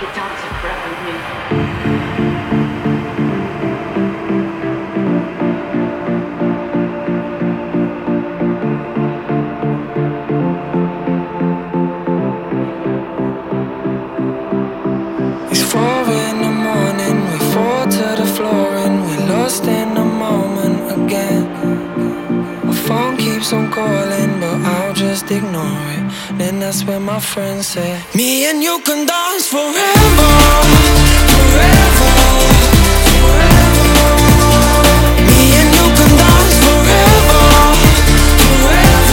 dancing forever with me. It's 4 in the morning, we fall to the floor and we're lost in the moment again. My phone keeps on calling, but I'll just ignore it. Then that's when my friends say, me and you can dance forever, forever, forever. Me and you can dance forever, forever.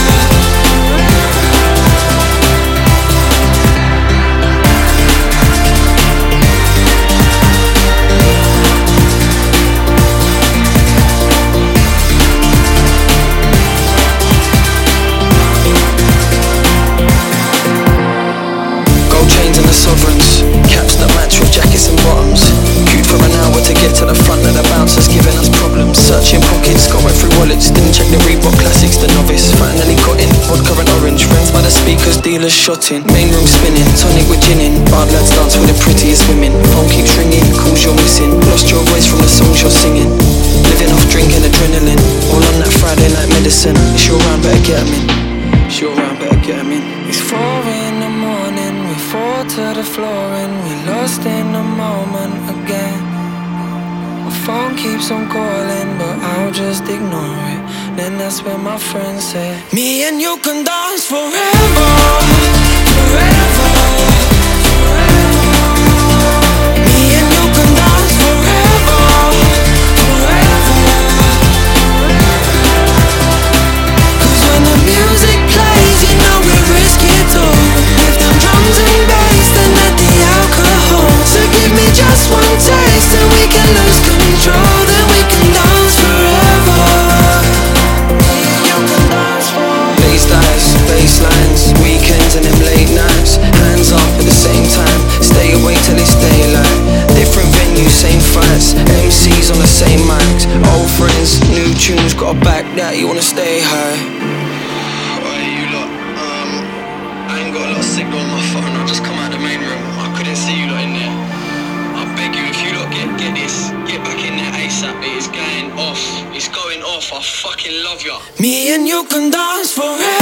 Sovereigns, caps that match with jackets and bottoms. Queued for an hour to get to the front of the bouncers giving us problems. Searching pockets, got went through wallets, didn't check the Reebok classics, the novice. Finally got in, vodka and orange, friends by the speakers, dealers shotting. Main room spinning, tonic with gin in. Bad lads dance with the prettiest women. Phone keeps ringing, calls you're missing. Lost your voice from the songs you're singing. Living off drinking adrenaline, all on that Friday night medicine. It's your round, better get 'em in. It's your round, better get 'em in. It's 4 in the morning, we fall to the floor and we're lost in the moment again. My phone keeps on calling, but I'll just ignore it. Then that's when my friends say, me and you can dance forever, forever, forever. Me and you can dance forever, forever. 'Cause when the music plays, you know we risk it all. With them drums and bass, then add the alcohol. So give me just one taste and we can lose control. Then we can dance forever. You can dance forever. Bass dives, bass lines, weekends and them late nights. Hands up at the same time, stay awake till it's daylight. Different venues, same fights, MCs on the same mics. Old friends, new tunes, got a back that you wanna stay high. Signal on my phone, I'll just come out the main room. I couldn't see you lot in there. I beg you, if you lot get this, get back in there ASAP. It is going off. It's going off. I fucking love ya. Me and you can dance forever.